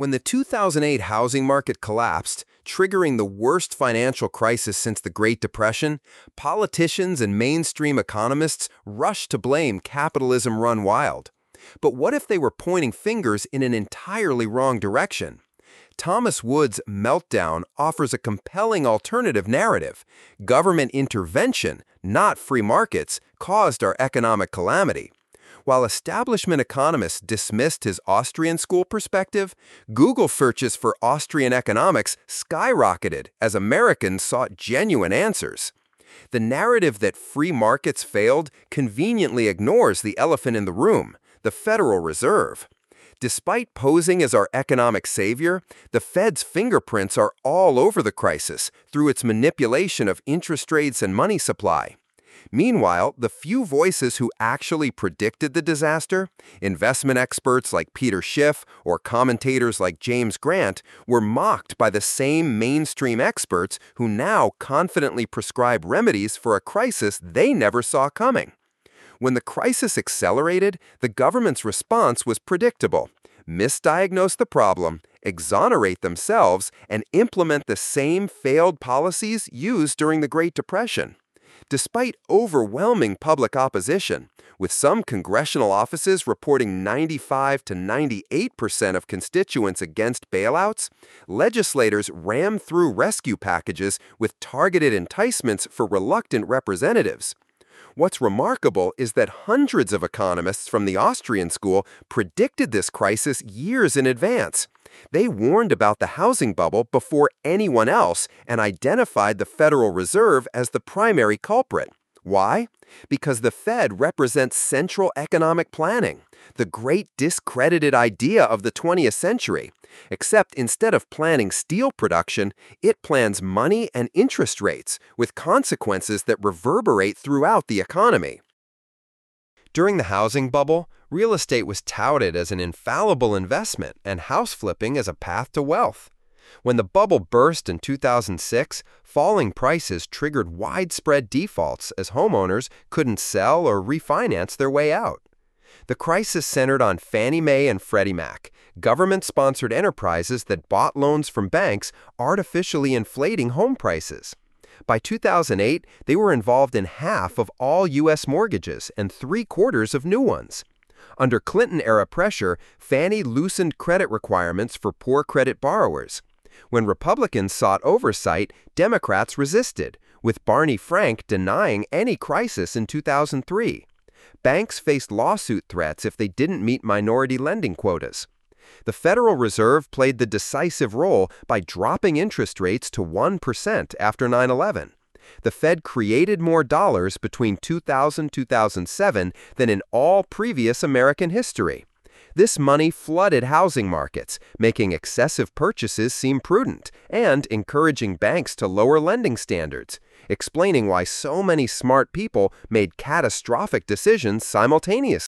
When the 2008 housing market collapsed, triggering the worst financial crisis since the Great Depression, politicians and mainstream economists rushed to blame capitalism run wild. But what if they were pointing fingers in an entirely wrong direction? Thomas Wood's Meltdown offers a compelling alternative narrative. Government intervention, not free markets, caused our economic calamity. While establishment economists dismissed his Austrian school perspective, Google searches for Austrian economics skyrocketed as Americans sought genuine answers. The narrative that free markets failed conveniently ignores the elephant in the room, the Federal Reserve. Despite posing as our economic savior, the Fed's fingerprints are all over the crisis through its manipulation of interest rates and money supply. Meanwhile, the few voices who actually predicted the disaster, investment experts like Peter Schiff or commentators like James Grant, were mocked by the same mainstream experts who now confidently prescribe remedies for a crisis they never saw coming. When the crisis accelerated, the government's response was predictable: misdiagnose the problem, exonerate themselves, and implement the same failed policies used during the Great Depression. Despite overwhelming public opposition, with some congressional offices reporting 95 to 98% of constituents against bailouts, legislators rammed through rescue packages with targeted enticements for reluctant representatives. What's remarkable is that hundreds of economists from the Austrian school predicted this crisis years in advance. They warned about the housing bubble before anyone else and identified the Federal Reserve as the primary culprit. Why? Because the Fed represents central economic planning, the great discredited idea of the 20th century. Except instead of planning steel production, it plans money and interest rates, with consequences that reverberate throughout the economy. During the housing bubble, real estate was touted as an infallible investment and house flipping as a path to wealth. When the bubble burst in 2006, falling prices triggered widespread defaults as homeowners couldn't sell or refinance their way out. The crisis centered on Fannie Mae and Freddie Mac, government-sponsored enterprises that bought loans from banks, artificially inflating home prices. By 2008, they were involved in half of all U.S. mortgages and three-quarters of new ones. Under Clinton-era pressure, Fannie loosened credit requirements for poor credit borrowers. When Republicans sought oversight, Democrats resisted, with Barney Frank denying any crisis in 2003. Banks faced lawsuit threats if they didn't meet minority lending quotas. The Federal Reserve played the decisive role by dropping interest rates to 1% after 9/11. The Fed created more dollars between 2000 and 2007 than in all previous American history. This money flooded housing markets, making excessive purchases seem prudent and encouraging banks to lower lending standards, explaining why so many smart people made catastrophic decisions simultaneously.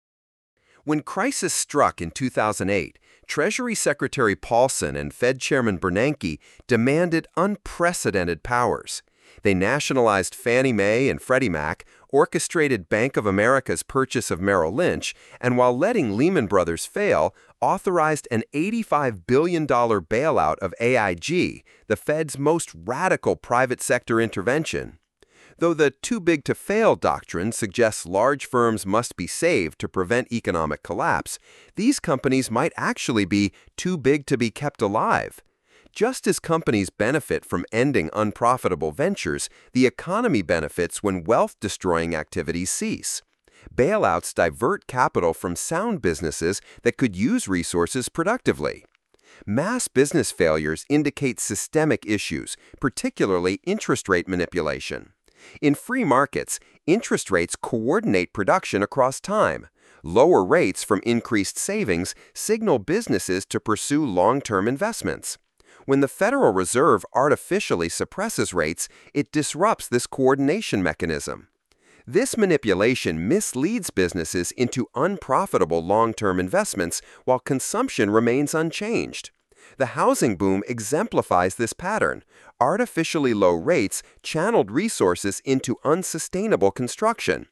When crisis struck in 2008, Treasury Secretary Paulson and Fed Chairman Bernanke demanded unprecedented powers. They nationalized Fannie Mae and Freddie Mac, orchestrated Bank of America's purchase of Merrill Lynch, and while letting Lehman Brothers fail, authorized an $85 billion bailout of AIG, the Fed's most radical private sector intervention. Though the too big to fail doctrine suggests large firms must be saved to prevent economic collapse, these companies might actually be too big to be kept alive. Just as companies benefit from ending unprofitable ventures, the economy benefits when wealth-destroying activities cease. Bailouts divert capital from sound businesses that could use resources productively. Mass business failures indicate systemic issues, particularly interest rate manipulation. In free markets, interest rates coordinate production across time. Lower rates from increased savings signal businesses to pursue long-term investments. When the Federal Reserve artificially suppresses rates, it disrupts this coordination mechanism. This manipulation misleads businesses into unprofitable long-term investments while consumption remains unchanged. The housing boom exemplifies this pattern. Artificially low rates channeled resources into unsustainable construction.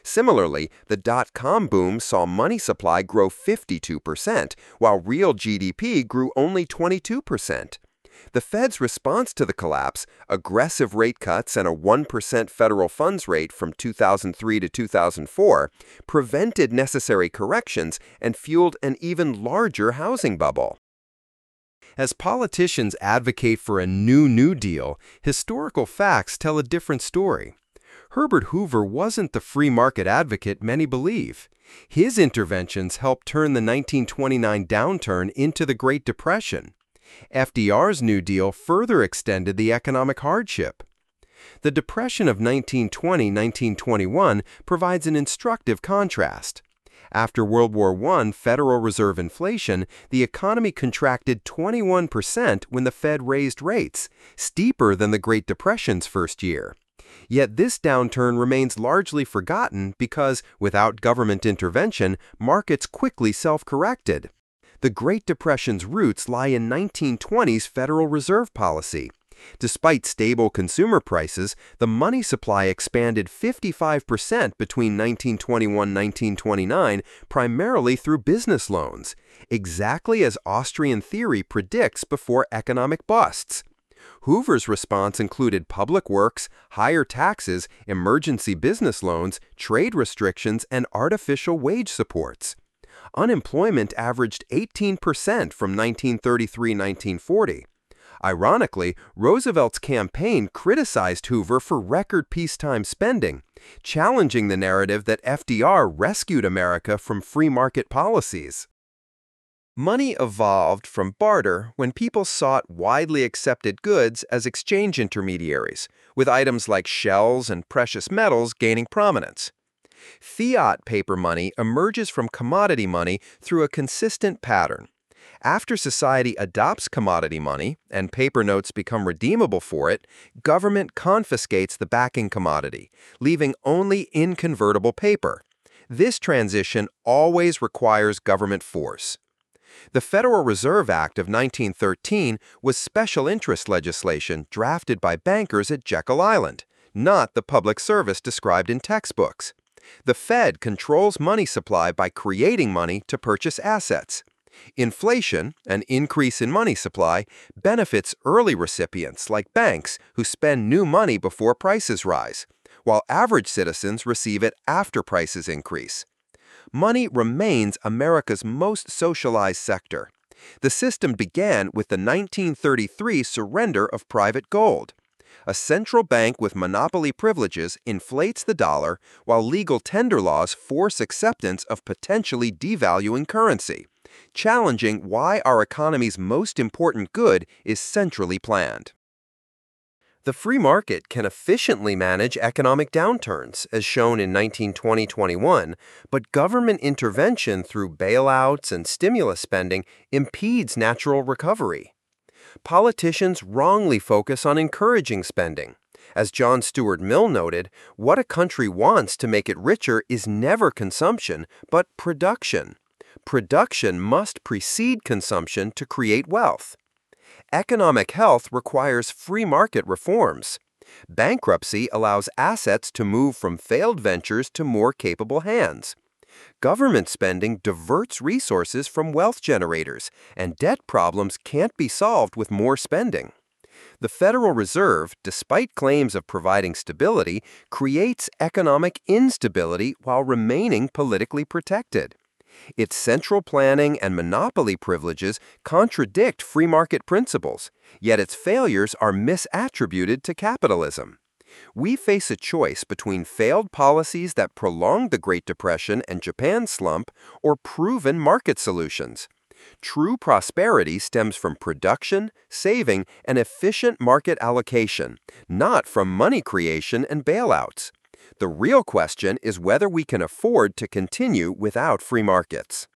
Similarly, the dot-com boom saw money supply grow 52%, while real GDP grew only 22%. The Fed's response to the collapse, aggressive rate cuts and a 1% federal funds rate from 2003 to 2004, prevented necessary corrections and fueled an even larger housing bubble. As politicians advocate for a New Deal, historical facts tell a different story. Herbert Hoover wasn't the free market advocate many believe. His interventions helped turn the 1929 downturn into the Great Depression. FDR's New Deal further extended the economic hardship. The Depression of 1920-1921 provides an instructive contrast. After World War I Federal Reserve inflation, the economy contracted 21% when the Fed raised rates, steeper than the Great Depression's first year. Yet this downturn remains largely forgotten because, without government intervention, markets quickly self-corrected. The Great Depression's roots lie in 1920's Federal Reserve policy. Despite stable consumer prices, the money supply expanded 55% between 1921-1929, primarily through business loans, exactly as Austrian theory predicts before economic busts. Hoover's response included public works, higher taxes, emergency business loans, trade restrictions, and artificial wage supports. Unemployment averaged 18% from 1933-1940. Ironically, Roosevelt's campaign criticized Hoover for record peacetime spending, challenging the narrative that FDR rescued America from free market policies. Money evolved from barter when people sought widely accepted goods as exchange intermediaries, with items like shells and precious metals gaining prominence. Fiat paper money emerges from commodity money through a consistent pattern. After society adopts commodity money and paper notes become redeemable for it, government confiscates the backing commodity, leaving only inconvertible paper. This transition always requires government force. The Federal Reserve Act of 1913 was special interest legislation drafted by bankers at Jekyll Island, not the public service described in textbooks. The Fed controls money supply by creating money to purchase assets. Inflation, an increase in money supply, benefits early recipients like banks who spend new money before prices rise, while average citizens receive it after prices increase. Money remains America's most socialized sector. The system began with the 1933 surrender of private gold. A central bank with monopoly privileges inflates the dollar, while legal tender laws force acceptance of potentially devaluing currency, challenging why our economy's most important good is centrally planned. The free market can efficiently manage economic downturns, as shown in 1920-21, but government intervention through bailouts and stimulus spending impedes natural recovery. Politicians wrongly focus on encouraging spending. As John Stuart Mill noted, what a country wants to make it richer is never consumption, but production. Production must precede consumption to create wealth. Economic health requires free market reforms. Bankruptcy allows assets to move from failed ventures to more capable hands. Government spending diverts resources from wealth generators, and debt problems can't be solved with more spending. The Federal Reserve, despite claims of providing stability, creates economic instability while remaining politically protected. Its central planning and monopoly privileges contradict free market principles, yet its failures are misattributed to capitalism. We face a choice between failed policies that prolonged the Great Depression and Japan's slump or proven market solutions. True prosperity stems from production, saving, and efficient market allocation, not from money creation and bailouts. The real question is whether we can afford to continue without free markets.